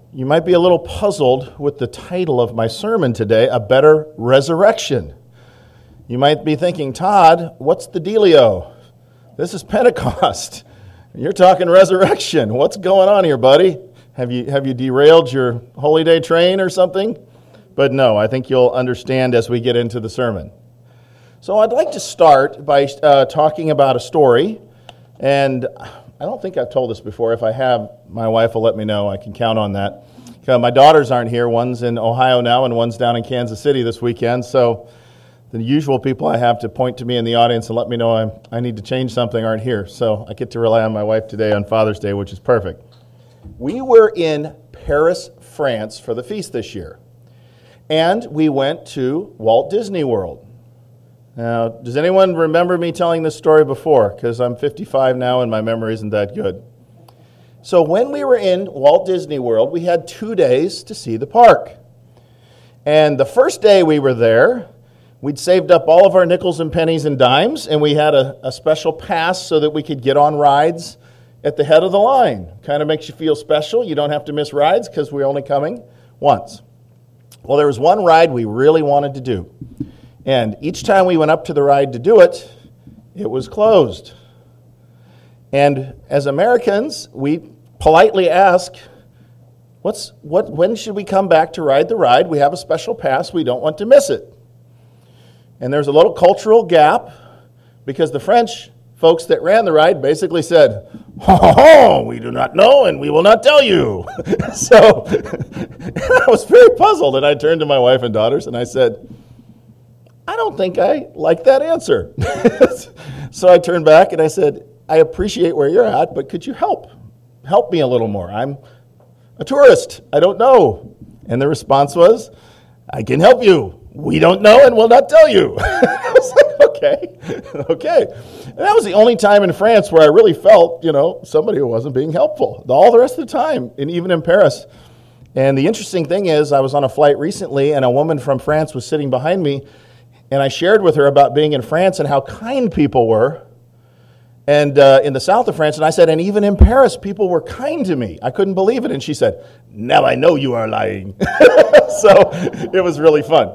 You might be a little puzzled with the title of my sermon today, A Better Resurrection. You might be thinking, Todd, what's the dealio? This is Pentecost. You're talking resurrection. What's going on here, buddy? Have you derailed your Holy Day train or something? But no, I think you'll understand as we get into the sermon. So I'd like to start by talking about a story, and I don't think I've told this before. If I have, my wife will let me know. I can count on that. My daughters aren't here. One's in Ohio now, and one's down in Kansas City this weekend. So the usual people I have to point to me in the audience and let me know I need to change something aren't here. So I get to rely on my wife today on Father's Day, which is perfect. We were in Paris, France for the feast this year, and we went to Walt Disney World. Now, does anyone remember me telling this story before? Because I'm 55 now and my memory isn't that good. So when we were in Walt Disney World, we had 2 days to see the park. And the first day we were there, we'd saved up all of our nickels and pennies and dimes, and we had a special pass so that we could get on rides at the head of the line. Kind of makes you feel special. You don't have to miss rides because we're only coming once. Well, there was one ride we really wanted to do. And each time we went up to the ride to do it, it was closed. And as Americans, we politely ask, when should we come back to ride the ride? We have a special pass. We don't want to miss it. And there's a little cultural gap because the French folks that ran the ride basically said, we do not know and we will not tell you. So I was very puzzled, and I turned to my wife and daughters and I said, I don't think I like that answer. So I turned back and I said, I appreciate where you're at, but could you help me a little more? I'm a tourist. I don't know. And the response was, I can help you. We don't know and we'll not tell you. I was like, okay. And that was the only time in France where I really felt, somebody who wasn't being helpful. All the rest of the time, and even in Paris. And the interesting thing is, I was on a flight recently, and a woman from France was sitting behind me, and I shared with her about being in France and how kind people were. And in the south of France, and I said, and even in Paris, people were kind to me. I couldn't believe it. And she said, now I know you are lying. So it was really fun.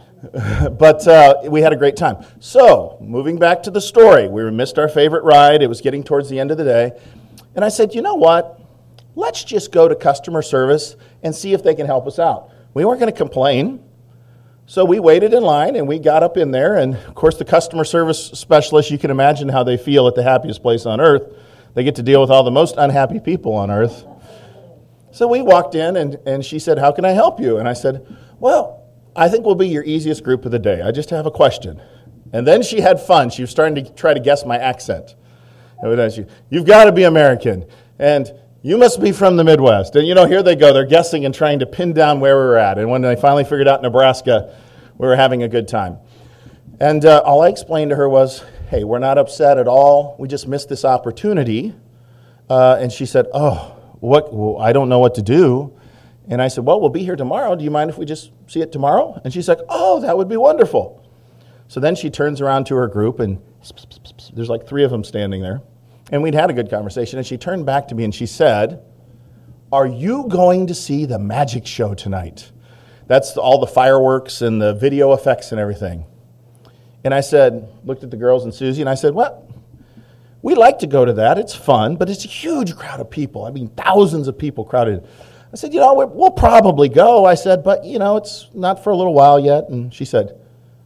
But we had a great time. So moving back to the story, we missed our favorite ride. It was getting towards the end of the day. And I said, you know what? Let's just go to customer service and see if they can help us out. We weren't going to complain. So we waited in line, and we got up in there, and of course the customer service specialist, you can imagine how they feel at the happiest place on earth. They get to deal with all the most unhappy people on earth. So we walked in, and she said, how can I help you? And I said, well, I think we'll be your easiest group of the day. I just have a question. And then she had fun. She was starting to try to guess my accent. You've got to be American, and you must be from the Midwest. And, here they go. They're guessing and trying to pin down where we were at. And when they finally figured out Nebraska, we were having a good time. And all I explained to her was, hey, we're not upset at all. We just missed this opportunity. And she said, well, I don't know what to do. And I said, well, we'll be here tomorrow. Do you mind if we just see it tomorrow? And she's like, that would be wonderful. So then she turns around to her group, and there's like 3 of them standing there. And we'd had a good conversation, and she turned back to me and she said, are you going to see the magic show tonight? That's all the fireworks and the video effects and everything. And I looked at the girls and Susie, and I said, well, we like to go to that. It's fun, but it's a huge crowd of people. I mean, thousands of people crowded. I said, we'll probably go. I said, but, it's not for a little while yet. And she said,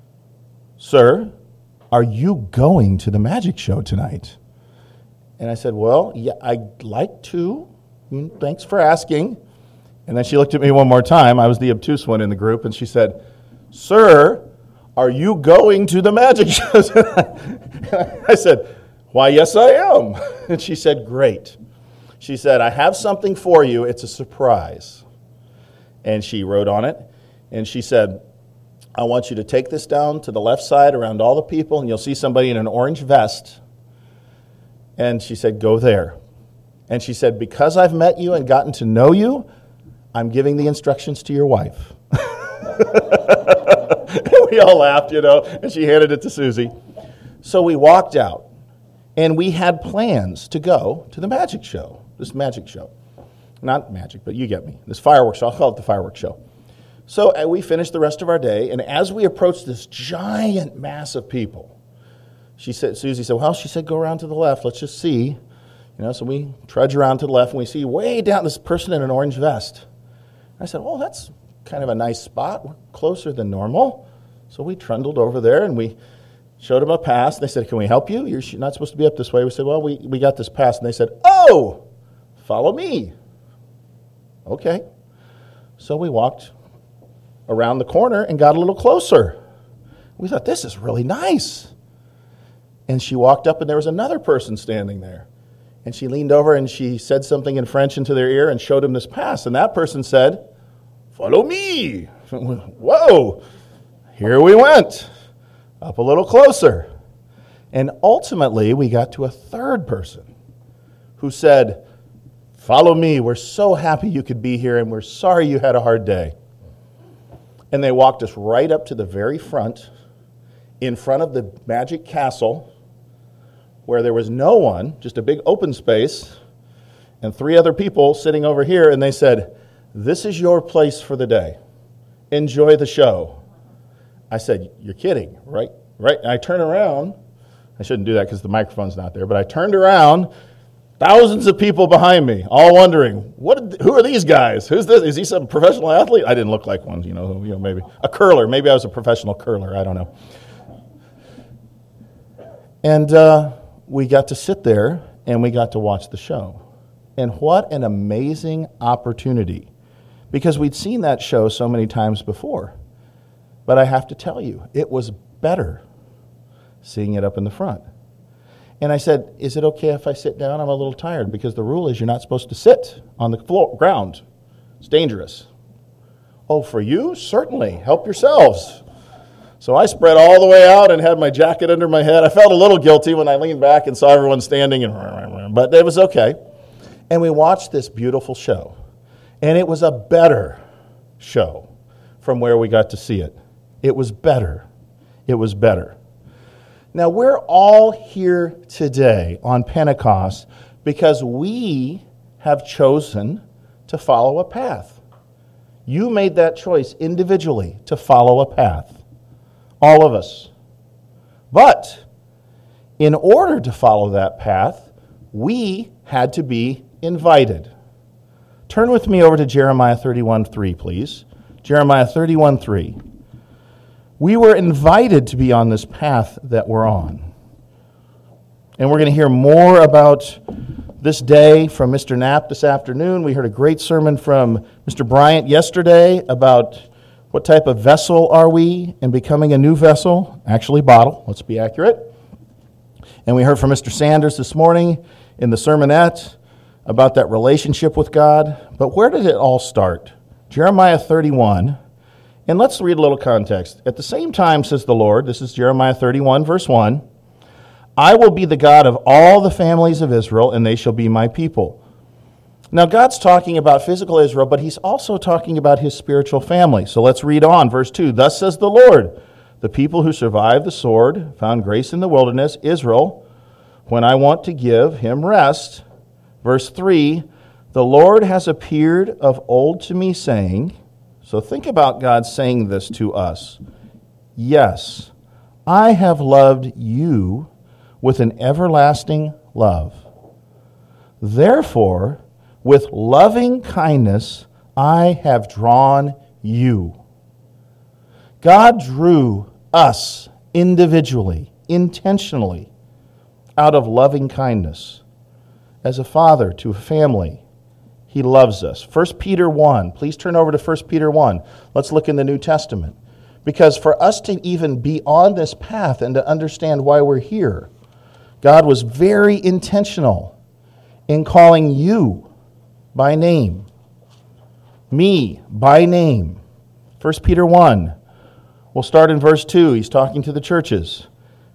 sir, are you going to the magic show tonight? And I said, well, yeah, I'd like to. Thanks for asking. And then she looked at me one more time. I was the obtuse one in the group. And she said, sir, are you going to the magic show tonight? I said, why, yes, I am. And she said, great. She said, I have something for you. It's a surprise. And she wrote on it. And she said, I want you to take this down to the left side around all the people, and you'll see somebody in an orange vest. And she said, go there. And she said, because I've met you and gotten to know you, I'm giving the instructions to your wife. We all laughed, and she handed it to Susie. So we walked out, and we had plans to go to the magic show, this magic show. Not magic, but you get me. This fireworks show. I'll call it the fireworks show. So we finished the rest of our day, and as we approached this giant mass of people, Susie said, well, she said, go around to the left. Let's just see. So we trudge around to the left, and we see way down this person in an orange vest. I said, well, that's kind of a nice spot. We're closer than normal. So we trundled over there, and we showed them a pass. They said, can we help you? You're not supposed to be up this way. We said, well, we got this pass. And they said, oh, follow me. Okay. So we walked around the corner and got a little closer. We thought, this is really nice. And she walked up, and there was another person standing there. And she leaned over, and she said something in French into their ear and showed them this pass. And that person said, follow me. Whoa. Here we went. Up a little closer. And ultimately, we got to a third person who said, follow me. We're so happy you could be here, and we're sorry you had a hard day. And they walked us right up to the very front, in front of the magic castle, where there was no one, just a big open space, and 3 other people sitting over here, and they said, this is your place for the day. Enjoy the show. I said, you're kidding, right? Right? And I turned around. I shouldn't do that because the microphone's not there, but I turned around, thousands of people behind me, all wondering, who are these guys? Who's this? Is he some professional athlete? I didn't look like one, maybe a curler. Maybe I was a professional curler. I don't know. And we got to sit there, and we got to watch the show. And what an amazing opportunity, because we'd seen that show so many times before. But I have to tell you, it was better seeing it up in the front. And I said, is it okay if I sit down? I'm a little tired, because the rule is you're not supposed to sit on the ground. It's dangerous. Oh, for you? Certainly. Help yourselves. So I spread all the way out and had my jacket under my head. I felt a little guilty when I leaned back and saw everyone standing, but it was okay. And we watched this beautiful show. And it was a better show from where we got to see it. It was better. It was better. Now, we're all here today on Pentecost because we have chosen to follow a path. You made that choice individually to follow a path. All of us. But in order to follow that path, we had to be invited. Turn with me over to Jeremiah 31:3, please. Jeremiah 31:3. We were invited to be on this path that we're on. And we're going to hear more about this day from Mr. Knapp this afternoon. We heard a great sermon from Mr. Bryant yesterday about what type of vessel are we in becoming a new vessel? Actually, bottle. Let's be accurate. And we heard from Mr. Sanders this morning in the sermonette about that relationship with God. But where did it all start? Jeremiah 31. And let's read a little context. At the same time, says the Lord, this is Jeremiah 31, verse 1, I will be the God of all the families of Israel, and they shall be my people. Now, God's talking about physical Israel, but he's also talking about his spiritual family. So let's read on. Verse 2, thus says the Lord, the people who survived the sword found grace in the wilderness, Israel, when I want to give him rest. Verse 3, the Lord has appeared of old to me, saying, so think about God saying this to us. Yes, I have loved you with an everlasting love. Therefore, with loving kindness, I have drawn you. God drew us individually, intentionally, out of loving kindness. As a father to a family, he loves us. 1 Peter 1. Please turn over to 1 Peter 1. Let's look in the New Testament. Because for us to even be on this path and to understand why we're here, God was very intentional in calling you by name, me by name. 1 Peter 1. We'll start in verse 2. He's talking to the churches.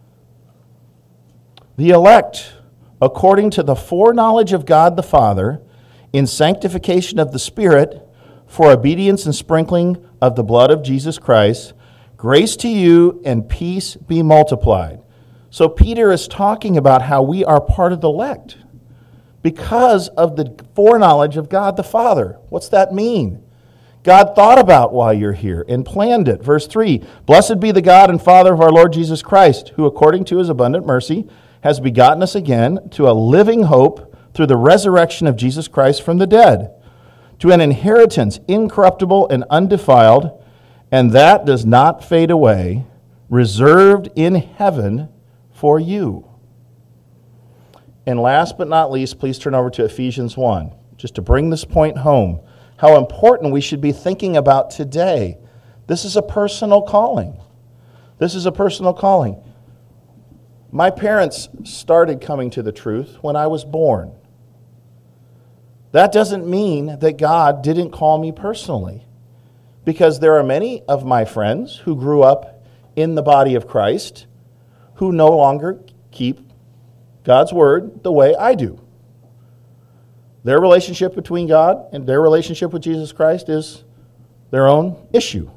The elect, according to the foreknowledge of God the Father, in sanctification of the Spirit, for obedience and sprinkling of the blood of Jesus Christ, grace to you and peace be multiplied. So Peter is talking about how we are part of the elect. because of the foreknowledge of God the Father. What's that mean? God thought about why you're here and planned it. Verse 3, "Blessed be the God and Father of our Lord Jesus Christ, who according to his abundant mercy has begotten us again to a living hope through the resurrection of Jesus Christ from the dead, to an inheritance incorruptible and undefiled, and that does not fade away, reserved in heaven for you." And last but not least, please turn over to Ephesians 1, just to bring this point home, how important we should be thinking about today. This is a personal calling. This is a personal calling. My parents started coming to the truth when I was born. That doesn't mean that God didn't call me personally, because there are many of my friends who grew up in the body of Christ who no longer keep God's word the way I do. Their relationship between God and their relationship with Jesus Christ is their own issue.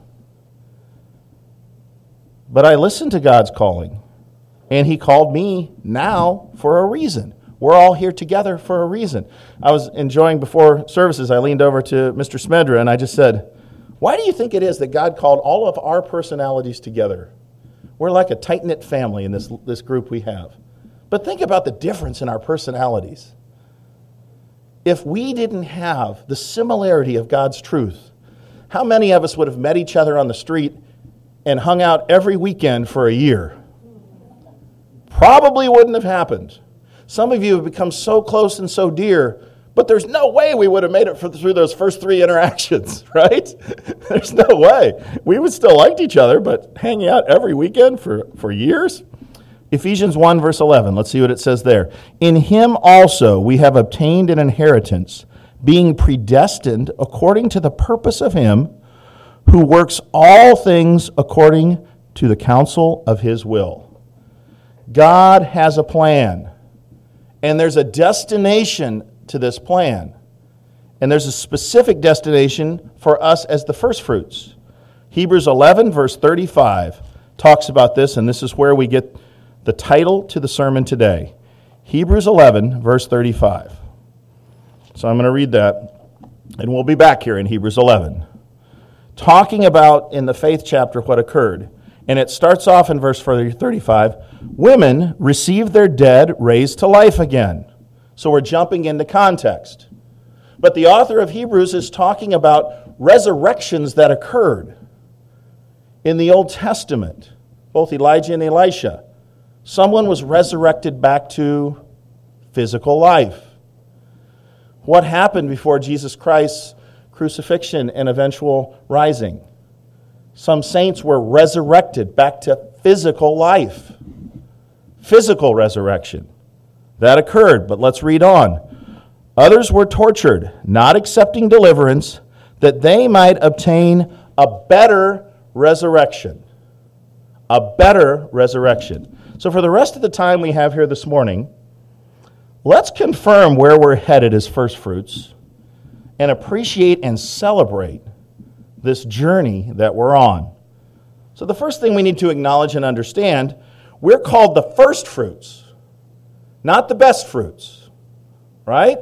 But I listened to God's calling, and he called me now for a reason. We're all here together for a reason. I was enjoying before services, I leaned over to Mr. Smedra and I just said, "Why do you think it is that God called all of our personalities together? We're like a tight-knit family in this group we have. But think about the difference in our personalities. If we didn't have the similarity of God's truth, how many of us would have met each other on the street and hung out every weekend for a year? Probably wouldn't have happened. Some of you have become so close and so dear, but there's no way we would have made it through those first 3 interactions, right? There's no way. We would still liked each other, but hanging out every weekend for years? Ephesians 1, verse 11. Let's see what it says there. "In him also we have obtained an inheritance, being predestined according to the purpose of him who works all things according to the counsel of his will." God has a plan, and there's a destination to this plan. And there's a specific destination for us as the first fruits. Hebrews 11, verse 35 talks about this, and this is where we get the title to the sermon today. Hebrews 11, verse 35. So I'm going to read that, and we'll be back here in Hebrews 11, talking about in the faith chapter what occurred. And it starts off in verse 35, "Women received their dead raised to life again." So we're jumping into context. But the author of Hebrews is talking about resurrections that occurred in the Old Testament, both Elijah and Elisha. Someone was resurrected back to physical life. What happened before Jesus Christ's crucifixion and eventual rising? Some saints were resurrected back to physical life. Physical resurrection. That occurred, but let's read on. "Others were tortured, not accepting deliverance, that they might obtain a better resurrection." A better resurrection. So for the rest of the time we have here this morning, let's confirm where we're headed as first fruits and appreciate and celebrate this journey that we're on. So the first thing we need to acknowledge and understand, we're called the first fruits, not the best fruits, right?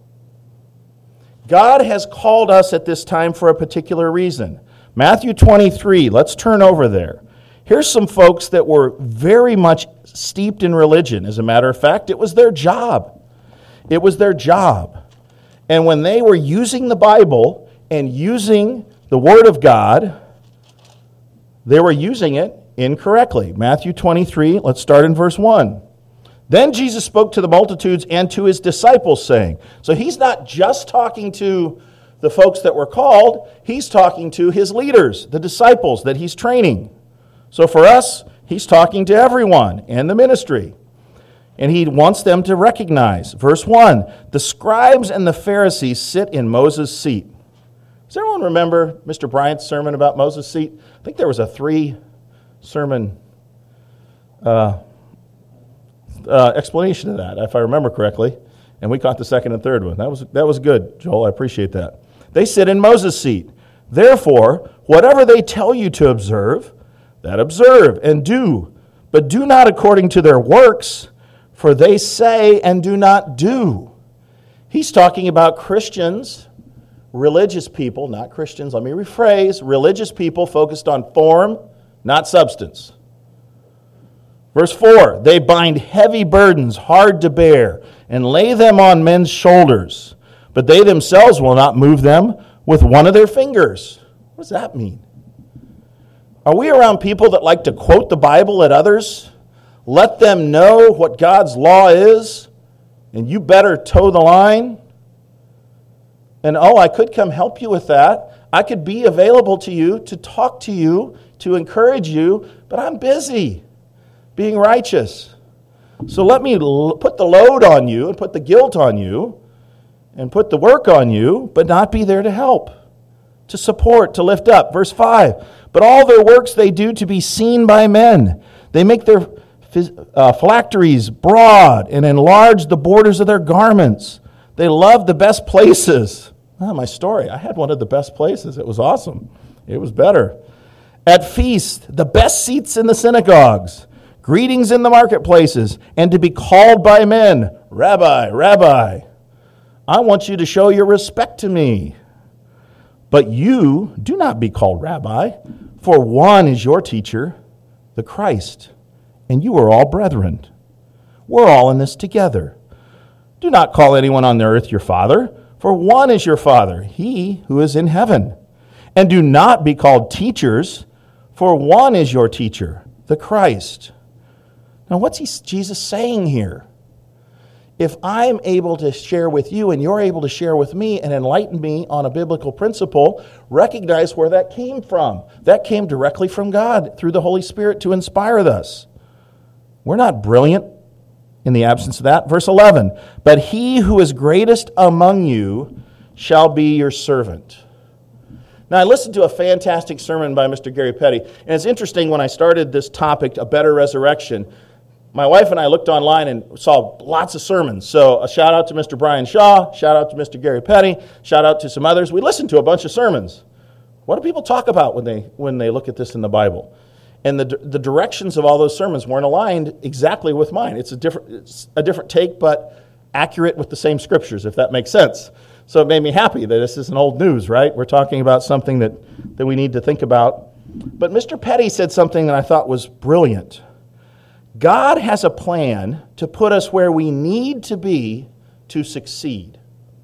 God has called us at this time for a particular reason. Matthew 23, let's turn over there. Here's some folks that were very much steeped in religion. As a matter of fact, it was their job. It was their job. And when they were using the Bible and using the Word of God, they were using it incorrectly. Matthew 23, let's start in verse 1. "Then Jesus spoke to the multitudes and to his disciples, saying," so he's not just talking to the folks that were called, he's talking to his leaders, the disciples that he's training. So for us, he's talking to everyone in the ministry. And he wants them to recognize. Verse 1, "The scribes and the Pharisees sit in Moses' seat." Does everyone remember Mr. Bryant's sermon about Moses' seat? I think there was a 3-sermon explanation of that, if I remember correctly. And we caught the second and third one. That was good, Joel. I appreciate that. "They sit in Moses' seat. Therefore, whatever they tell you to observe, that observe and do, but do not according to their works, for they say and do not do. He's talking about Christians, religious people, not Christians, let me rephrase, religious people focused on form, not substance. Verse 4, they bind heavy burdens hard to bear and lay them on men's shoulders, but they themselves will not move them with one of their fingers. What does that mean? Are we around people that like to quote the Bible at others? Let them know what God's law is, and you better toe the line? And I could come help you with that. I could be available to you, to talk to you, to encourage you, but I'm busy being righteous. So let me put the load on you and put the guilt on you and put the work on you, but not be there to help, to support, to lift up. Verse 5, but all their works they do to be seen by men. They make their phylacteries broad and enlarge the borders of their garments. They love the best places. My story, I had one of the best places. It was awesome. It was better. At feasts, the best seats in the synagogues, greetings in the marketplaces, and to be called by men, Rabbi, Rabbi. I want you to show your respect to me. But you do not be called Rabbi, for one is your teacher, the Christ, and you are all brethren. We're all in this together. Do not call anyone on the earth your father, for one is your Father, he who is in heaven. And do not be called teachers, for one is your teacher, the Christ. Now, what's Jesus saying here? If I'm able to share with you and you're able to share with me and enlighten me on a biblical principle, recognize where that came from. That came directly from God through the Holy Spirit to inspire us. We're not brilliant in the absence of that. Verse 11, but he who is greatest among you shall be your servant. Now, I listened to a fantastic sermon by Mr. Gary Petty, and it's interesting when I started this topic, A Better Resurrection, my wife and I looked online and saw lots of sermons. So a shout out to Mr. Brian Shaw, shout out to Mr. Gary Petty, shout out to some others. We listened to a bunch of sermons. What do people talk about when they look at this in the Bible? And the directions of all those sermons weren't aligned exactly with mine. It's a different take, but accurate with the same scriptures, if that makes sense. So it made me happy that this isn't old news, right? We're talking about something that we need to think about. But Mr. Petty said something that I thought was brilliant. God has a plan to put us where we need to be to succeed.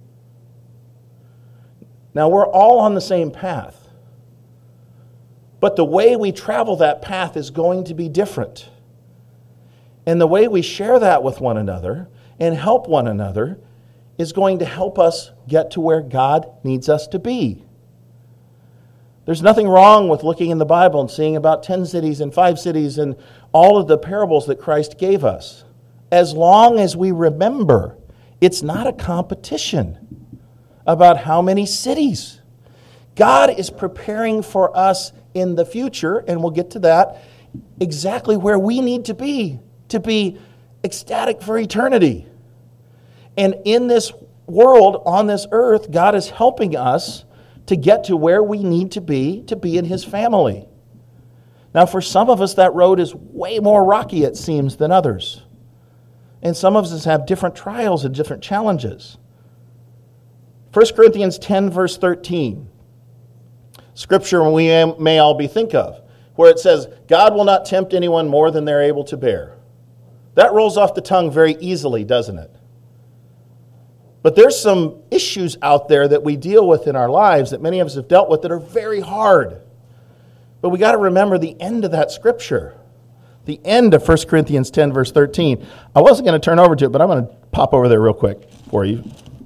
Now, we're all on the same path. But the way we travel that path is going to be different. And the way we share that with one another and help one another is going to help us get to where God needs us to be. There's nothing wrong with looking in the Bible and seeing about 10 cities and 5 cities and all of the parables that Christ gave us. As long as we remember, it's not a competition about how many cities. God is preparing for us in the future, and we'll get to that, exactly where we need to be ecstatic for eternity. And in this world, on this earth, God is helping us to get to where we need to be in His family. Now, for some of us, that road is way more rocky, it seems, than others. And some of us have different trials and different challenges. 1 Corinthians 10, verse 13. Scripture we may all be think of, where it says, God will not tempt anyone more than they're able to bear. That rolls off the tongue very easily, doesn't it? But there's some issues out there that we deal with in our lives that many of us have dealt with that are very hard. But we got to remember the end of that scripture. The end of 1 Corinthians 10, verse 13. I wasn't going to turn over to it, but I'm going to pop over there real quick for you.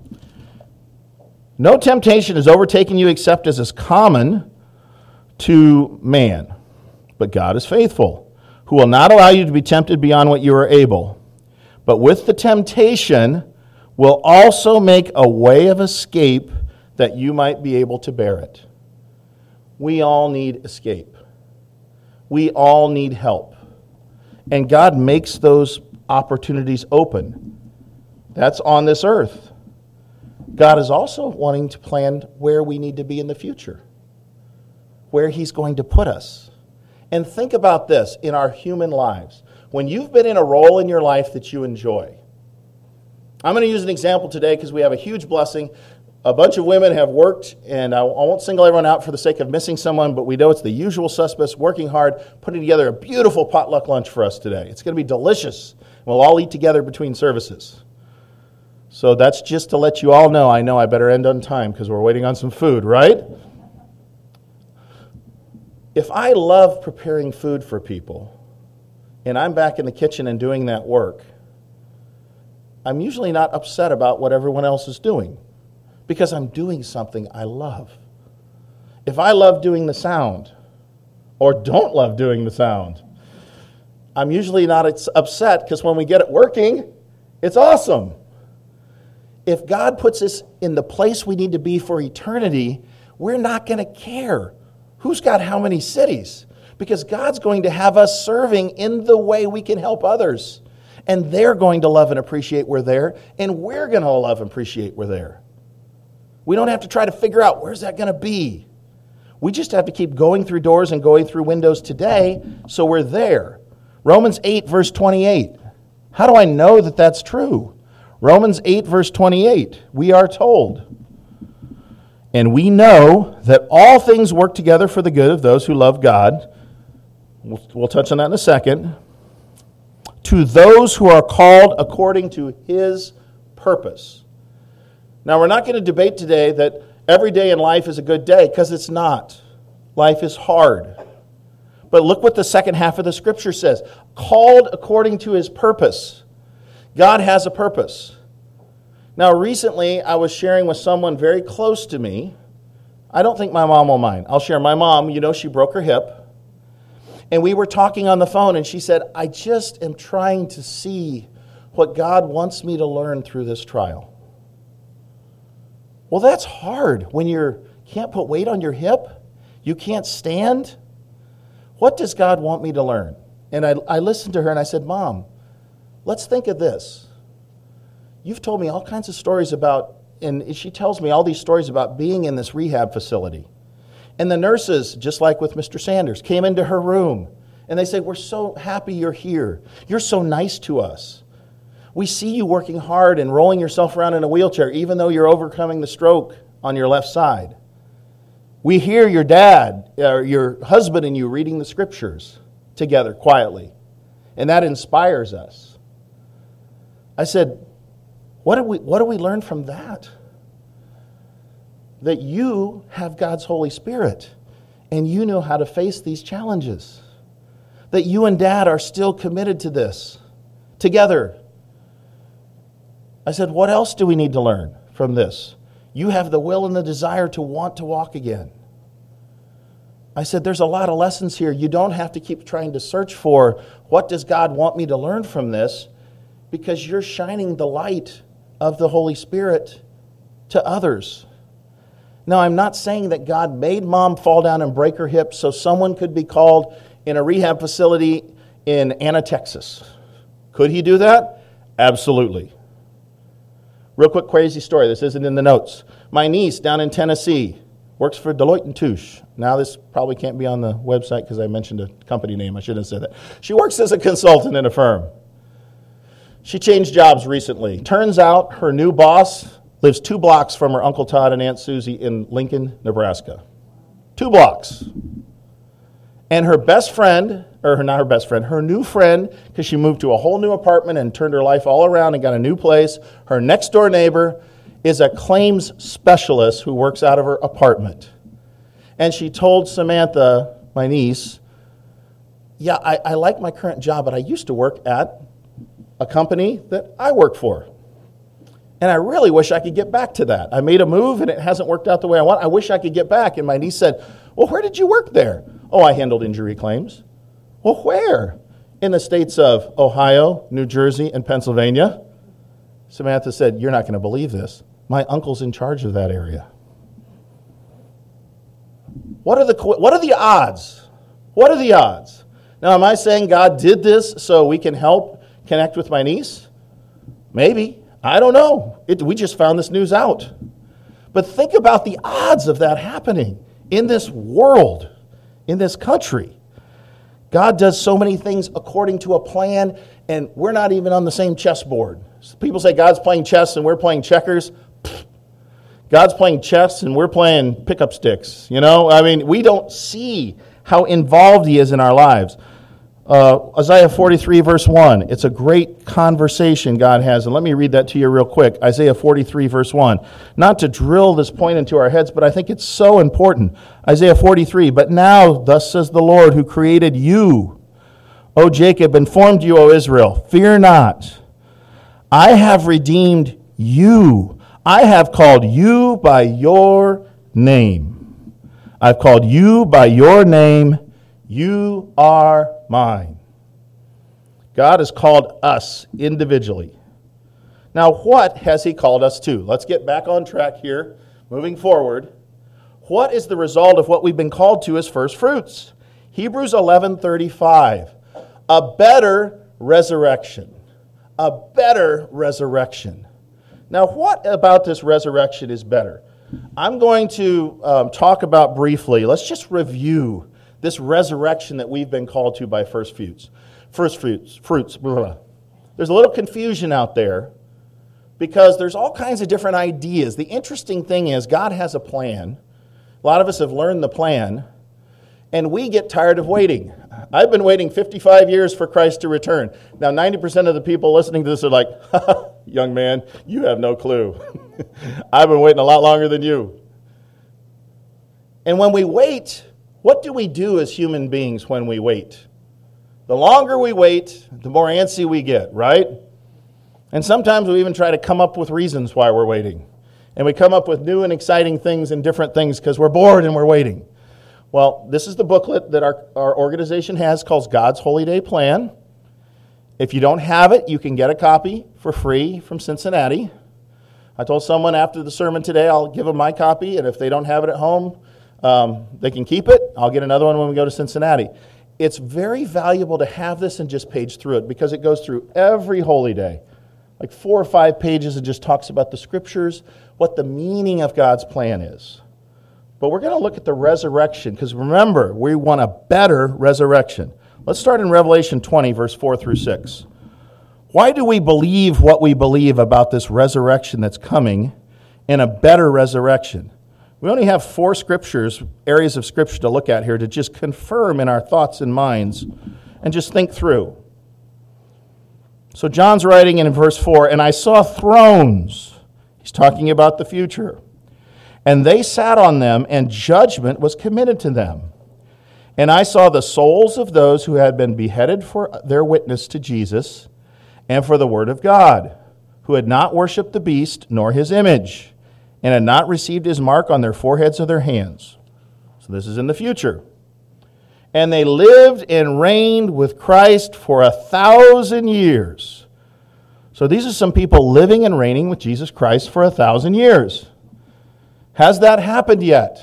No temptation has overtaken you except as is common to man. But God is faithful, who will not allow you to be tempted beyond what you are able. But with the temptation will also make a way of escape that you might be able to bear it. We all need escape. We all need help. And God makes those opportunities open. That's on this earth. God is also wanting to plan where we need to be in the future, where He's going to put us. And think about this in our human lives. When you've been in a role in your life that you enjoy, I'm going to use an example today because we have a huge blessing. A bunch of women have worked, and I won't single everyone out for the sake of missing someone, but we know it's the usual suspects working hard, putting together a beautiful potluck lunch for us today. It's going to be delicious. We'll all eat together between services. So that's just to let you all know I better end on time because we're waiting on some food, right? If I love preparing food for people, and I'm back in the kitchen and doing that work, I'm usually not upset about what everyone else is doing because I'm doing something I love. If I love doing the sound or don't love doing the sound, I'm usually not upset because when we get it working, it's awesome. If God puts us in the place we need to be for eternity, we're not going to care who's got how many cities because God's going to have us serving in the way we can help others. And they're going to love and appreciate we're there, and we're going to love and appreciate we're there. We don't have to try to figure out where's that going to be. We just have to keep going through doors and going through windows today so we're there. Romans 8, verse 28. How do I know that that's true? Romans 8, verse 28. We are told, and we know that all things work together for the good of those who love God. We'll touch on that in a second. To those who are called according to His purpose. Now, we're not going to debate today that every day in life is a good day, because it's not. Life is hard. But look what the second half of the scripture says. Called according to His purpose. God has a purpose. Now, recently, I was sharing with someone very close to me. I don't think my mom will mind. I'll share. My mom, she broke her hip. And we were talking on the phone, and she said, I just am trying to see what God wants me to learn through this trial. Well, that's hard when you can't put weight on your hip. You can't stand. What does God want me to learn? And I listened to her, and I said, Mom, let's think of this. You've told me all kinds of stories about, and she tells me all these stories about being in this rehab facility. And the nurses, just like with Mr. Sanders, came into her room, and they said, we're so happy you're here. You're so nice to us. We see you working hard and rolling yourself around in a wheelchair, even though you're overcoming the stroke on your left side. We hear your dad, or your husband and you reading the scriptures together quietly, and that inspires us. I said, what do we learn from that? That you have God's Holy Spirit, and you know how to face these challenges. That you and Dad are still committed to this together. I said, what else do we need to learn from this? You have the will and the desire to want to walk again. I said, there's a lot of lessons here. You don't have to keep trying to search for what does God want me to learn from this, because you're shining the light of the Holy Spirit to others. Now, I'm not saying that God made Mom fall down and break her hip so someone could be called in a rehab facility in Anna, Texas. Could He do that? Absolutely. Real quick crazy story. This isn't in the notes. My niece down in Tennessee works for Deloitte & Touche. Now this probably can't be on the website because I mentioned a company name. I shouldn't have said that. She works as a consultant in a firm. She changed jobs recently. Turns out her new boss lives 2 blocks from her Uncle Todd and Aunt Susie in Lincoln, Nebraska. 2 blocks. And her best friend, or not her best friend, her new friend, because she moved to a whole new apartment and turned her life all around and got a new place, her next door neighbor is a claims specialist who works out of her apartment. And she told Samantha, my niece, yeah, I like my current job, but I used to work at a company that I work for. And I really wish I could get back to that. I made a move and it hasn't worked out the way I want. I wish I could get back. And my niece said, well, where did you work there? Oh, I handled injury claims. Well, where? In the states of Ohio, New Jersey, and Pennsylvania. Samantha said, you're not going to believe this. My uncle's in charge of that area. What are the odds? What are the odds? Now, am I saying God did this so we can help connect with my niece? Maybe. I don't know. We just found this news out. But think about the odds of that happening in this world, in this country. God does so many things according to a plan, and we're not even on the same chessboard. People say God's playing chess and we're playing checkers. God's playing chess and we're playing pickup sticks. We don't see how involved he is in our lives. Isaiah 43, verse 1. It's a great conversation God has. And let me read that to you real quick. Isaiah 43, verse 1. Not to drill this point into our heads, but I think it's so important. Isaiah 43, but now, thus says the Lord who created you, O Jacob, and formed you, O Israel. Fear not. I have redeemed you. I have called you by your name. I've called you by your name. You are mine. God has called us individually. Now, what has he called us to? Let's get back on track here, moving forward. What is the result of what we've been called to as first fruits? Hebrews 11:35. A better resurrection. A better resurrection. Now, what about this resurrection is better? I'm going to talk about briefly. Let's just review this resurrection that we've been called to by first fruits. Fruits. Blah. There's a little confusion out there because there's all kinds of different ideas. The interesting thing is God has a plan. A lot of us have learned the plan, and we get tired of waiting. I've been waiting 55 years for Christ to return. Now, 90% of the people listening to this are like, young man, you have no clue. I've been waiting a lot longer than you. And when we wait, what do we do as human beings when we wait? The longer we wait, the more antsy we get, right? And sometimes we even try to come up with reasons why we're waiting. And we come up with new and exciting things and different things because we're bored and we're waiting. Well, this is the booklet that our organization has called God's Holy Day Plan. If you don't have it, you can get a copy for free from Cincinnati. I told someone after the sermon today I'll give them my copy, and if they don't have it at home, they can keep it. I'll get another one when we go to Cincinnati. It's very valuable to have this and just page through it because it goes through every holy day. Like 4 or 5 pages and just talks about the scriptures, what the meaning of God's plan is. But we're going to look at the resurrection because remember, we want a better resurrection. Let's start in Revelation 20, verse 4 through 6. Why do we believe what we believe about this resurrection that's coming and a better resurrection? We only have 4 areas of Scripture to look at here to just confirm in our thoughts and minds and just think through. So John's writing in verse 4, and I saw thrones. He's talking about the future. And they sat on them, and judgment was committed to them. And I saw the souls of those who had been beheaded for their witness to Jesus and for the word of God, who had not worshipped the beast nor his image, and had not received his mark on their foreheads or their hands. So this is in the future. And they lived and reigned with Christ for 1,000 years. So these are some people living and reigning with Jesus Christ for 1,000 years. Has that happened yet?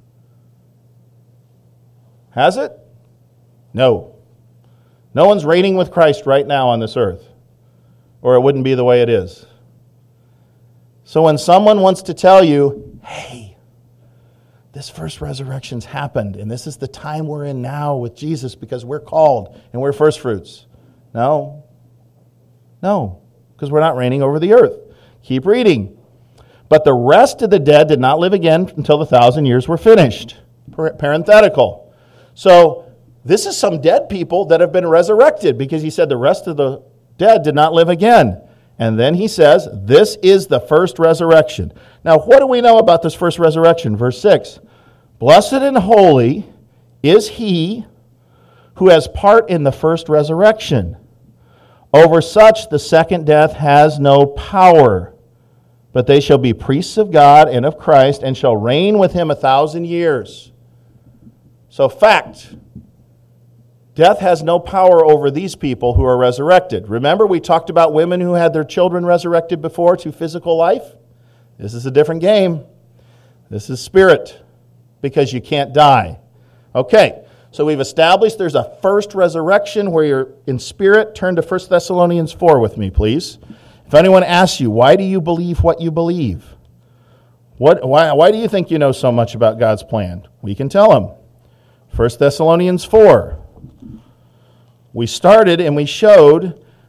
Has it? No. No one's reigning with Christ right now on this earth, or it wouldn't be the way it is. So when someone wants to tell you, hey, this first resurrection's happened, and this is the time we're in now with Jesus because we're called and we're first fruits. No, because we're not reigning over the earth. Keep reading. But the rest of the dead did not live again until the 1,000 years were finished. Parenthetical. So this is some dead people that have been resurrected because he said the rest of the dead did not live again. And then he says, this is the first resurrection. Now, what do we know about this first resurrection? Verse 6, blessed and holy is he who has part in the first resurrection. Over such the second death has no power, but they shall be priests of God and of Christ and shall reign with him 1,000 years. So fact, death has no power over these people who are resurrected. Remember we talked about women who had their children resurrected before to physical life? This is a different game. This is spirit, because you can't die. Okay, so we've established there's a first resurrection where you're in spirit. Turn to 1 Thessalonians 4 with me, please. If anyone asks you, why do you believe what you believe? Why do you think you know so much about God's plan? We can tell them. 1 Thessalonians 4. We started and we showed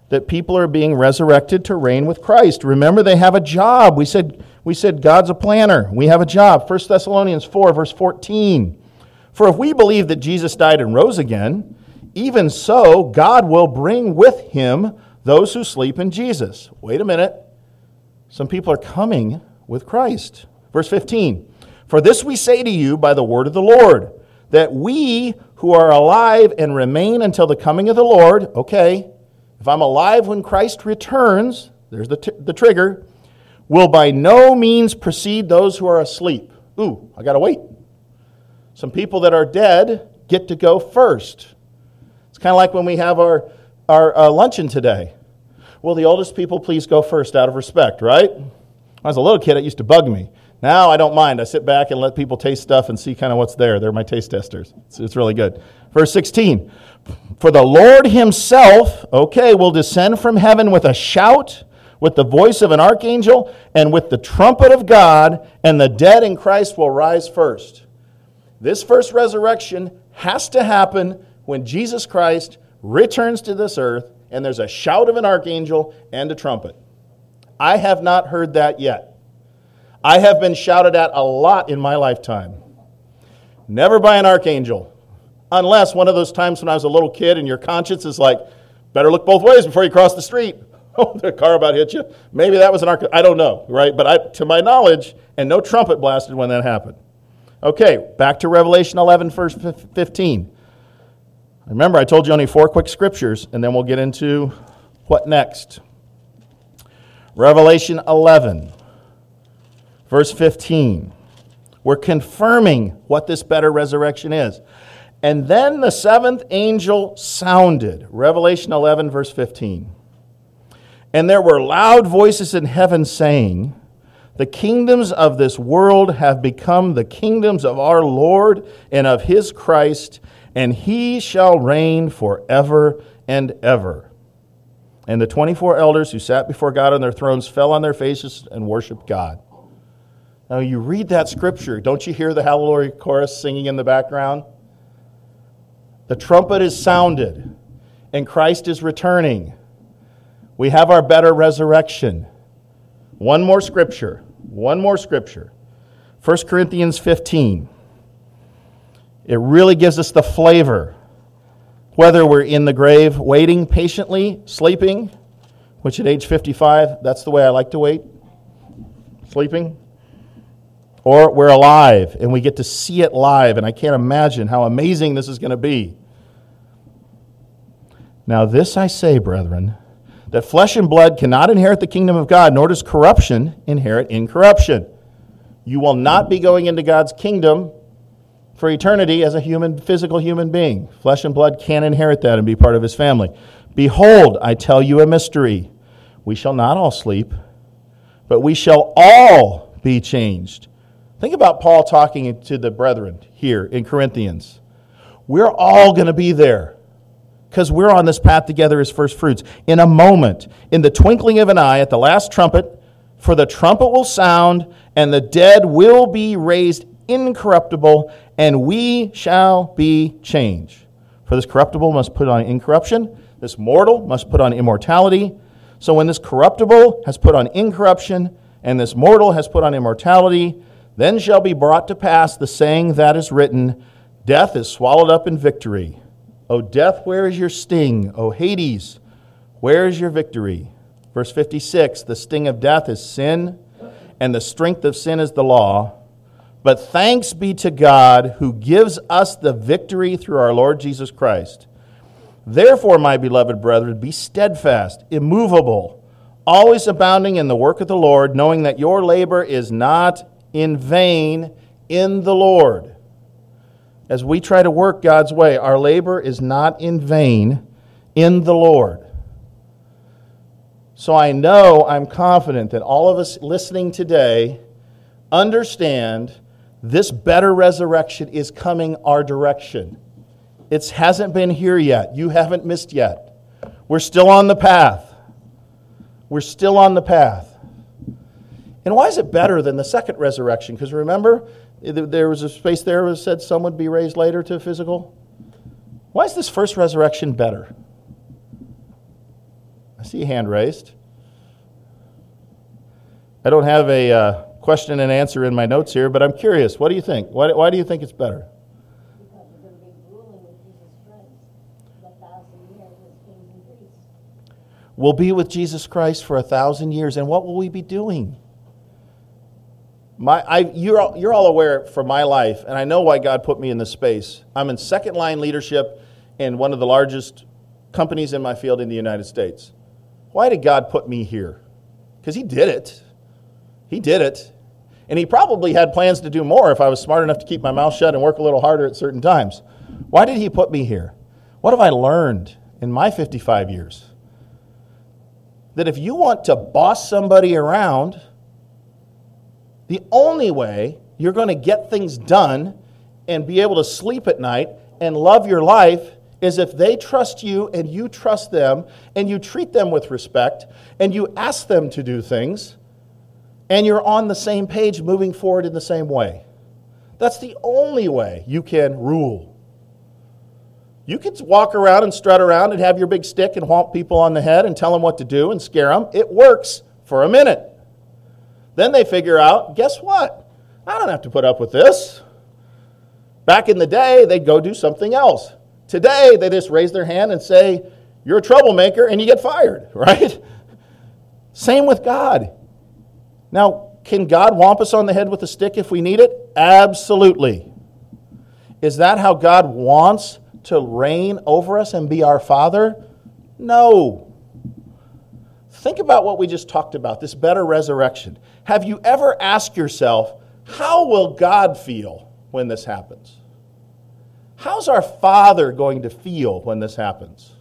that people are being resurrected to reign with Christ. Remember, they have a job. We said God's a planner. We have a job. 1 Thessalonians 4, verse 14. For if we believe that Jesus died and rose again, even so God will bring with him those who sleep in Jesus. Wait a minute. Some people are coming with Christ. Verse 15. For this we say to you by the word of the Lord, that we who are alive and remain until the coming of the Lord, okay, if I'm alive when Christ returns, there's the trigger, will by no means precede those who are asleep. Ooh, I got to wait. Some people that are dead get to go first. It's kind of like when we have our luncheon today. Will the oldest people please go first out of respect, right? When I was a little kid, it used to bug me. Now I don't mind. I sit back and let people taste stuff and see kind of what's there. They're my taste testers. It's really good. Verse 16. For the Lord himself, will descend from heaven with a shout, with the voice of an archangel, and with the trumpet of God, and the dead in Christ will rise first. This first resurrection has to happen when Jesus Christ returns to this earth, and there's a shout of an archangel and a trumpet. I have not heard that yet. I have been shouted at a lot in my lifetime. Never by an archangel. Unless one of those times when I was a little kid and your conscience is like, better look both ways before you cross the street. Oh, the car about hit you. Maybe that was an archangel. I don't know, right? But to my knowledge, and no trumpet blasted when that happened. Okay, back to Revelation 11, verse 15. Remember, I told you only 4 quick scriptures, and then we'll get into what next. Revelation 11. Verse 15, we're confirming what this better resurrection is. And then the 7th angel sounded. Revelation 11, verse 15. And there were loud voices in heaven saying, the kingdoms of this world have become the kingdoms of our Lord and of his Christ, and he shall reign forever and ever. And the 24 elders who sat before God on their thrones fell on their faces and worshiped God. Now, you read that scripture, don't you hear the Hallelujah chorus singing in the background? The trumpet is sounded, and Christ is returning. We have our better resurrection. One more scripture. 1 Corinthians 15. It really gives us the flavor. Whether we're in the grave, waiting patiently, sleeping, which at age 55, that's the way I like to wait, sleeping. Or we're alive, and we get to see it live, and I can't imagine how amazing this is going to be. Now this I say, brethren, that flesh and blood cannot inherit the kingdom of God, nor does corruption inherit incorruption. You will not be going into God's kingdom for eternity as a physical human being. Flesh and blood can't inherit that and be part of his family. Behold, I tell you a mystery. We shall not all sleep, but we shall all be changed. Think about Paul talking to the brethren here in Corinthians. We're all going to be there because we're on this path together as first fruits. In a moment, in the twinkling of an eye, at the last trumpet, for the trumpet will sound, and the dead will be raised incorruptible, and we shall be changed. For this corruptible must put on incorruption, this mortal must put on immortality. So when this corruptible has put on incorruption, and this mortal has put on immortality, then shall be brought to pass the saying that is written, death is swallowed up in victory. O death, where is your sting? O Hades, where is your victory? Verse 56, the sting of death is sin, and the strength of sin is the law. But thanks be to God who gives us the victory through our Lord Jesus Christ. Therefore, my beloved brethren, be steadfast, immovable, always abounding in the work of the Lord, knowing that your labor is not in vain in the Lord. As we try to work God's way, our labor is not in vain in the Lord. So I'm confident that all of us listening today understand this better resurrection is coming our direction. It hasn't been here yet. You haven't missed yet. We're still on the path. And why is it better than the second resurrection? Because remember, there was a space there where it said some would be raised later to physical. Why is this first resurrection better? I see a hand raised. I don't have a question and answer in my notes here, but I'm curious. What do you think? Why do you think it's better? Because we're going to be ruling with Jesus Christ for 1,000 years as kings and priests. We'll be with Jesus Christ for 1,000 years, and what will we be doing? You're all aware from my life, and I know why God put me in this space. I'm in second-line leadership in one of the largest companies in my field in the United States. Why did God put me here? Because He did it. He did it. And He probably had plans to do more if I was smart enough to keep my mouth shut and work a little harder at certain times. Why did He put me here? What have I learned in my 55 years? That if you want to boss somebody around, the only way you're going to get things done and be able to sleep at night and love your life is if they trust you and you trust them and you treat them with respect and you ask them to do things and you're on the same page moving forward in the same way. That's the only way you can rule. You can walk around and strut around and have your big stick and whomp people on the head and tell them what to do and scare them. It works for a minute. Then they figure out, guess what? I don't have to put up with this. Back in the day, they'd go do something else. Today, they just raise their hand and say, you're a troublemaker, and you get fired, right? Same with God. Now, can God whomp us on the head with a stick if we need it? Absolutely. Is that how God wants to reign over us and be our Father? No. Think about what we just talked about, this better resurrection. Have you ever asked yourself, how will God feel when this happens? How's our Father going to feel when this happens?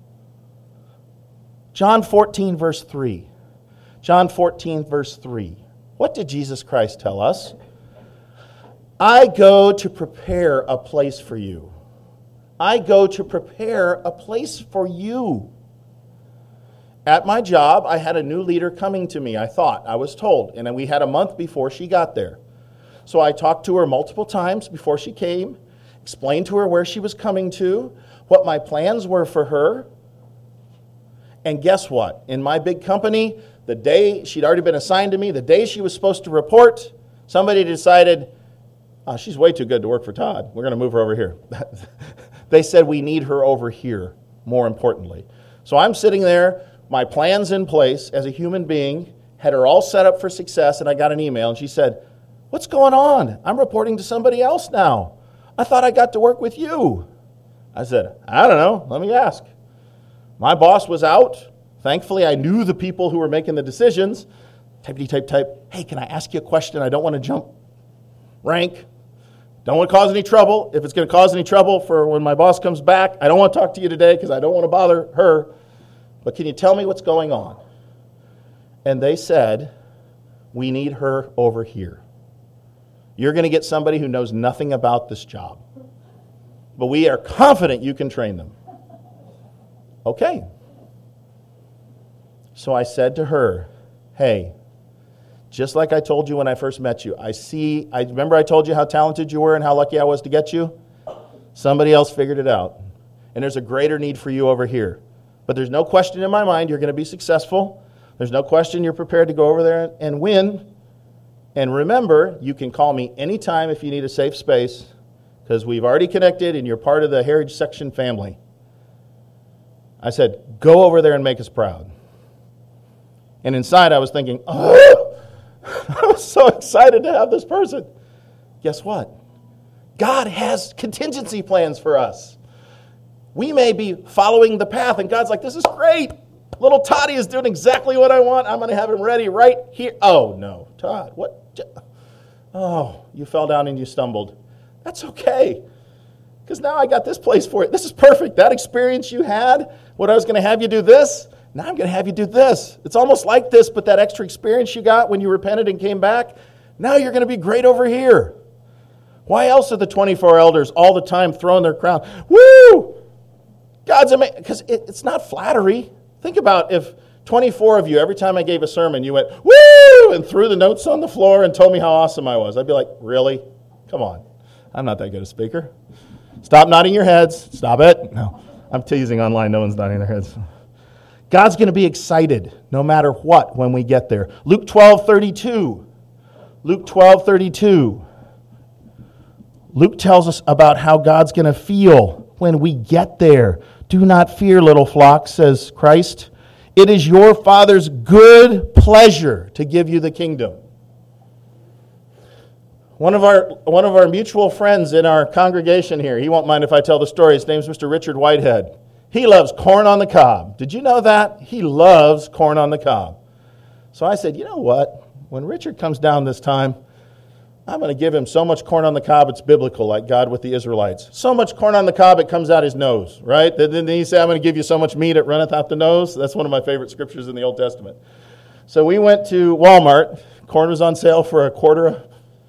John 14, verse 3. John 14, verse 3. What did Jesus Christ tell us? I go to prepare a place for you. I go to prepare a place for you. At my job, I had a new leader coming to me, I was told, and we had a month before she got there. So I talked to her multiple times before she came, explained to her where she was coming to, what my plans were for her. And guess what? In my big company, the day she'd already been assigned to me, the day she was supposed to report, somebody decided, oh, she's way too good to work for Todd. We're going to move her over here. They said we need her over here, more importantly. So I'm sitting there, my plan's in place as a human being, had her all set up for success, and I got an email, and she said, what's going on? I'm reporting to somebody else now. I thought I got to work with you. I said, I don't know. Let me ask. My boss was out. Thankfully, I knew the people who were making the decisions. Type. Hey, can I ask you a question? I don't want to jump rank. Don't want to cause any trouble. If it's going to cause any trouble for when my boss comes back, I don't want to talk to you today because I don't want to bother her. But can you tell me what's going on? And they said, we need her over here. You're going to get somebody who knows nothing about this job. But we are confident you can train them. Okay. So I said to her, hey, just like I told you when I first met you, I remember I told you how talented you were and how lucky I was to get you? Somebody else figured it out. And there's a greater need for you over here. But there's no question in my mind you're going to be successful. There's no question you're prepared to go over there and win. And remember, you can call me anytime if you need a safe space, because we've already connected and you're part of the Heritage Section family. I said, go over there and make us proud. And inside I was thinking, oh, I was so excited to have this person. Guess what? God has contingency plans for us. We may be following the path, and God's like, this is great. Little Toddy is doing exactly what I want. I'm going to have him ready right here. Oh, no. Todd, what? Oh, you fell down and you stumbled. That's okay, because now I got this place for it. This is perfect. That experience you had, what I was going to have you do this, now I'm going to have you do this. It's almost like this, but that extra experience you got when you repented and came back, now you're going to be great over here. Why else are the 24 elders all the time throwing their crown? Woo! God's amazing, because it's not flattery. Think about if 24 of you, every time I gave a sermon, you went, woo, and threw the notes on the floor and told me how awesome I was. I'd be like, really? Come on. I'm not that good a speaker. Stop nodding your heads. Stop it. No, I'm teasing online. No one's nodding their heads. God's going to be excited no matter what when we get there. Luke 12:32. Luke 12:32. Luke tells us about how God's going to feel when we get there. Do not fear, little flock, says Christ. It is your Father's good pleasure to give you the kingdom. One of our mutual friends in our congregation here, he won't mind if I tell the story. His name's Mr. Richard Whitehead. He loves corn on the cob. Did you know that? He loves corn on the cob. So I said, you know what? When Richard comes down this time, I'm going to give him so much corn on the cob it's biblical, like God with the Israelites. So much corn on the cob it comes out his nose, right? Then he said, I'm going to give you so much meat it runneth out the nose. That's one of my favorite scriptures in the Old Testament. So we went to Walmart. Corn was on sale for $0.25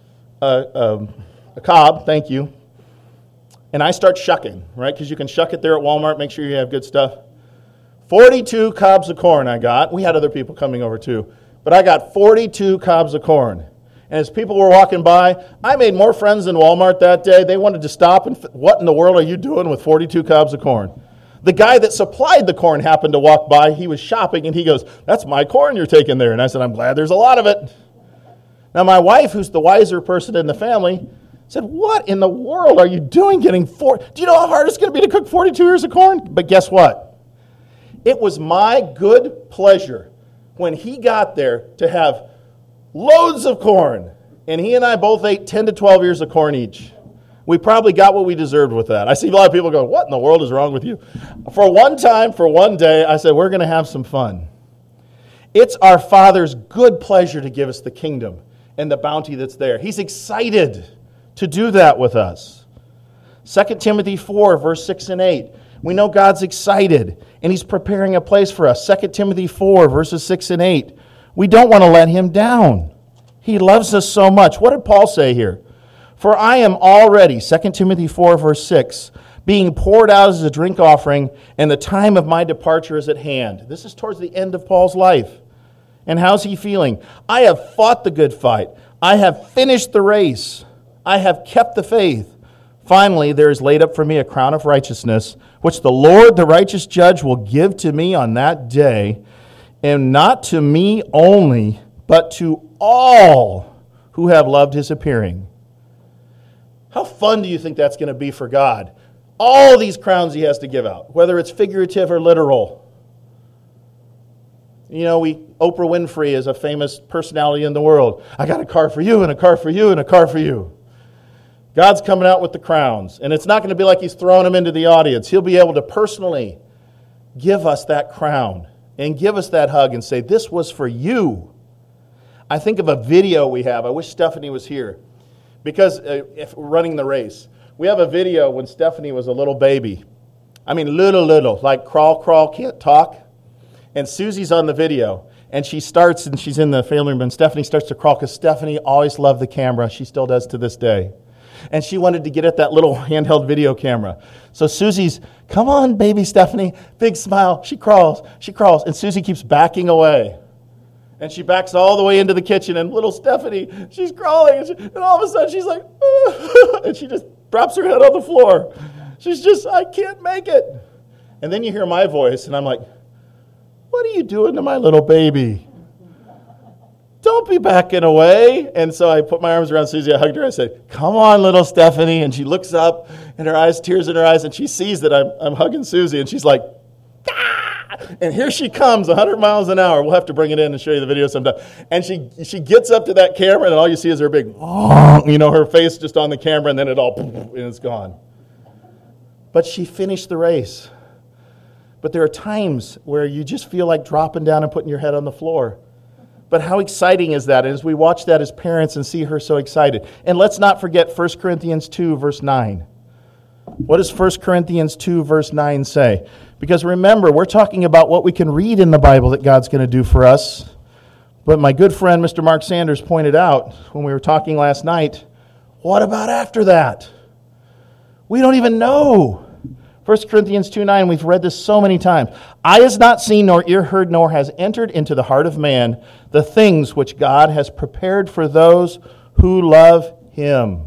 a cob, thank you. And I start shucking, right? Because you can shuck it there at Walmart, make sure you have good stuff. 42 cobs of corn I got. We had other people coming over too. But I got 42 cobs of corn. And as people were walking by, I made more friends in Walmart that day. They wanted to stop and, what in the world are you doing with 42 cobs of corn? The guy that supplied the corn happened to walk by. He was shopping and he goes, that's my corn you're taking there. And I said, I'm glad there's a lot of it. Now, my wife, who's the wiser person in the family, said, what in the world are you doing getting do you know how hard it's going to be to cook 42 ears of corn? But guess what? It was my good pleasure when he got there to have loads of corn. And he and I both ate 10 to 12 ears of corn each. We probably got what we deserved with that. I see a lot of people go, what in the world is wrong with you? For one time, for one day, I said, we're going to have some fun. It's our Father's good pleasure to give us the kingdom and the bounty that's there. He's excited to do that with us. 2 Timothy 4, verse 6 and 8. We know God's excited, and He's preparing a place for us. 2 Timothy 4, verses 6 and 8. We don't want to let Him down. He loves us so much. What did Paul say here? For I am already, 2 Timothy 4, verse 6, being poured out as a drink offering, and the time of my departure is at hand. This is towards the end of Paul's life. And how's he feeling? I have fought the good fight. I have finished the race. I have kept the faith. Finally, there is laid up for me a crown of righteousness, which the Lord, the righteous judge, will give to me on that day, and not to me only, but to all who have loved His appearing. How fun do you think that's going to be for God? All these crowns He has to give out, whether it's figurative or literal. You know, Oprah Winfrey is a famous personality in the world. I got a car for you, and a car for you, and a car for you. God's coming out with the crowns, and it's not going to be like He's throwing them into the audience. He'll be able to personally give us that crown and give us that hug and say, this was for you. I think of a video we have. I wish Stephanie was here, because if we're running the race, we have a video when Stephanie was a little baby. I mean, little, like crawl, can't talk. And Susie's on the video, and she starts, and she's in the family room, and Stephanie starts to crawl, because Stephanie always loved the camera. She still does to this day. And she wanted to get at that little handheld video camera. So Susie's, come on, baby Stephanie, big smile. She crawls, and Susie keeps backing away. And she backs all the way into the kitchen, and little Stephanie, she's crawling, and all of a sudden she's like, and she just drops her head on the floor. She's just, I can't make it. And then you hear my voice, and I'm like, what are you doing to my little baby? Don't be backing away. And so I put my arms around Susie, I hugged her, I said, come on, little Stephanie. And she looks up, and her eyes, tears in her eyes, and she sees that I'm hugging Susie, and she's like, ah! And here she comes, 100 miles an hour. We'll have to bring it in and show you the video sometime. And she gets up to that camera, and all you see is her big, her face just on the camera, and then it all, and it's gone. But she finished the race. But there are times where you just feel like dropping down and putting your head on the floor. But how exciting is that? And as we watch that as parents and see her so excited. And let's not forget 1 Corinthians 2, verse 9. What does 1 Corinthians 2, verse 9 say? Because remember, we're talking about what we can read in the Bible that God's going to do for us. But my good friend, Mr. Mark Sanders, pointed out when we were talking last night, what about after that? We don't even know. 1 Corinthians 2:9, we've read this so many times. Eye has not seen, nor ear heard, nor has entered into the heart of man the things which God has prepared for those who love Him.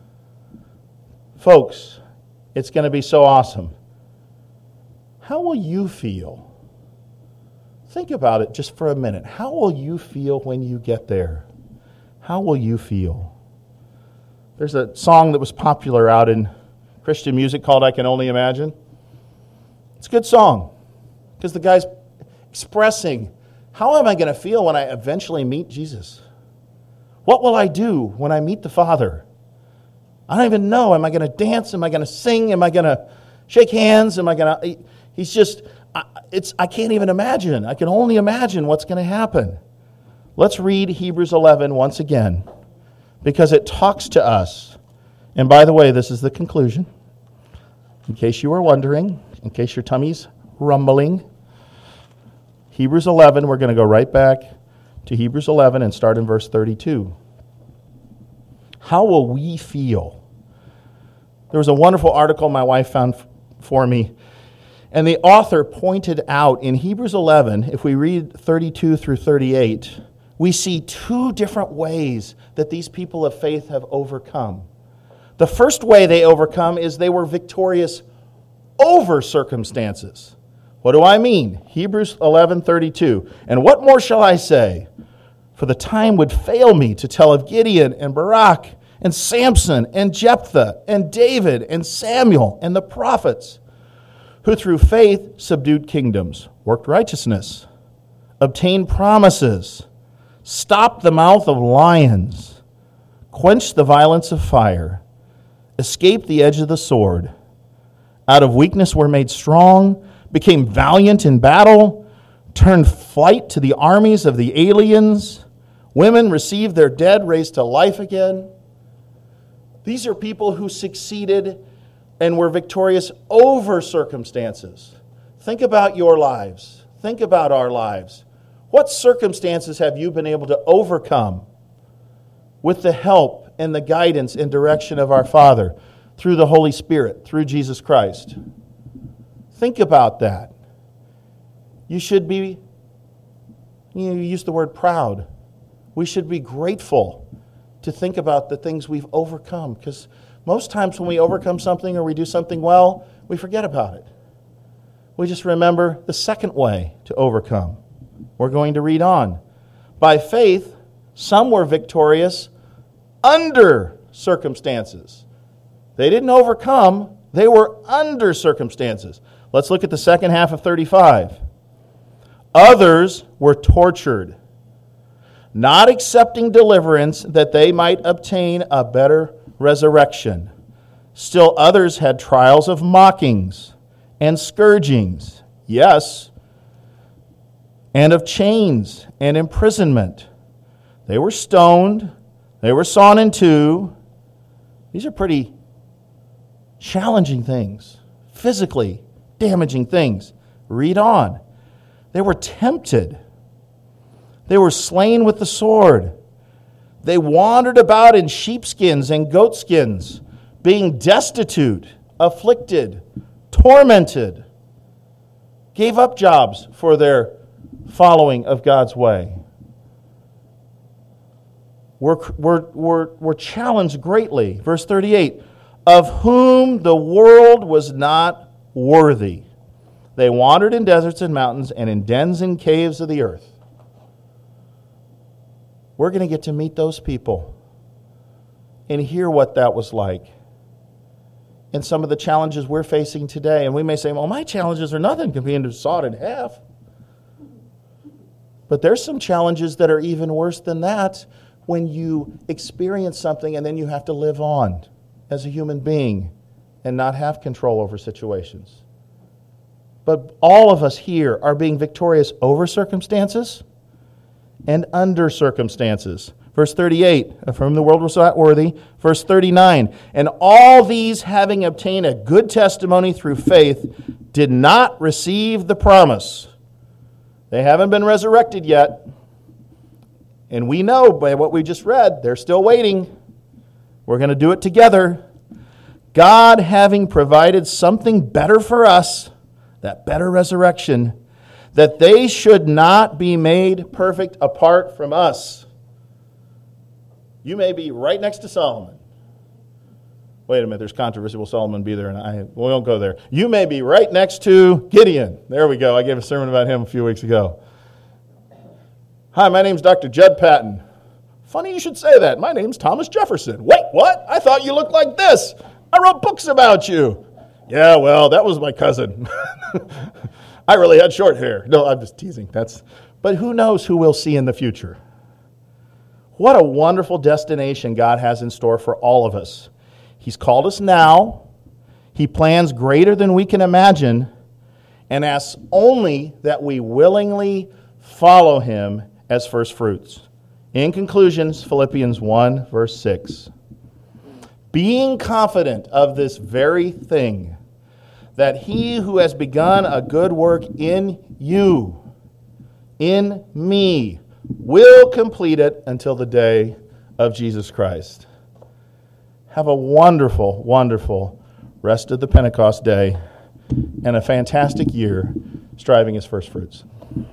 Folks, it's going to be so awesome. How will you feel Think about it just for a minute. How will you feel when you get there? How will you feel? There's a song that was popular out in Christian music called I Can Only Imagine. It's a good song because the guy's expressing, how am I going to feel when I eventually meet Jesus? What will I do when I meet the Father? I don't even know. Am I going to dance? Am I going to sing? Am I going to shake hands? Am I going to... He's just... I can't even imagine. I can only imagine what's going to happen. Let's read Hebrews 11 once again, because it talks to us. And by the way, this is the conclusion. In case you were wondering, in case your tummy's rumbling, Hebrews 11, we're going to go right back to Hebrews 11 and start in verse 32. How will we feel? There was a wonderful article my wife found for me, and the author pointed out in Hebrews 11, if we read 32 through 38, we see two different ways that these people of faith have overcome. The first way they overcome is they were victorious over circumstances. What do I mean? Hebrews 11:32. And what more shall I say? For the time would fail me to tell of Gideon and Barak and Samson and Jephthah and David and Samuel and the prophets, who through faith subdued kingdoms, worked righteousness, obtained promises, stopped the mouth of lions, quenched the violence of fire, escaped the edge of the sword, out of weakness were made strong, became valiant in battle, turned flight to the armies of the aliens, women received their dead raised to life again. These are people who succeeded and were victorious over circumstances. Think about your lives. Think about our lives. What circumstances have you been able to overcome with the help and the guidance and direction of our Father through the Holy Spirit, through Jesus Christ? Think about that. You should be, you use the word proud. We should be grateful to think about the things we've overcome, because most times when we overcome something or we do something well, we forget about it. We just remember the second way to overcome. We're going to read on. By faith, some were victorious under circumstances. They didn't overcome, they were under circumstances. Let's look at the second half of 35. Others were tortured, not accepting deliverance that they might obtain a better resurrection. Still others had trials of mockings and scourgings, yes, and of chains and imprisonment. They were stoned, they were sawn in two. These are pretty challenging things, physically damaging things. Read on. They were tempted. They were slain with the sword. They wandered about in sheepskins and goatskins, being destitute, afflicted, tormented, gave up jobs for their following of God's way. We're challenged greatly. Verse 38, of whom the world was not worthy. They wandered in deserts and mountains and in dens and caves of the earth. We're going to get to meet those people and hear what that was like and some of the challenges we're facing today. And we may say, well, my challenges are nothing compared to sawed in half. But there's some challenges that are even worse than that when you experience something and then you have to live on as a human being and not have control over situations. But all of us here are being victorious over circumstances and under circumstances. Verse 38, of whom the world was not worthy. Verse 39, and all these, having obtained a good testimony through faith, did not receive the promise. They haven't been resurrected yet. And we know by what we just read, they're still waiting. We're going to do it together. God having provided something better for us, that better resurrection, that they should not be made perfect apart from us. You may be right next to Solomon. Wait a minute, there's controversy. Will Solomon be there? And we won't go there. You may be right next to Gideon. There we go. I gave a sermon about him a few weeks ago. Hi, my name's Dr. Judd Patton. Funny you should say that. My name's Thomas Jefferson. Wait, what? I thought you looked like this. I wrote books about you. Yeah, well, that was my cousin. I really had short hair. No, I'm just teasing. But who knows who we'll see in the future? What a wonderful destination God has in store for all of us. He's called us now. He plans greater than we can imagine and asks only that we willingly follow him as first fruits. In conclusions, Philippians 1, verse 6. Being confident of this very thing, that he who has begun a good work in you, in me, will complete it until the day of Jesus Christ. Have a wonderful, wonderful rest of the Pentecost day and a fantastic year striving as first fruits.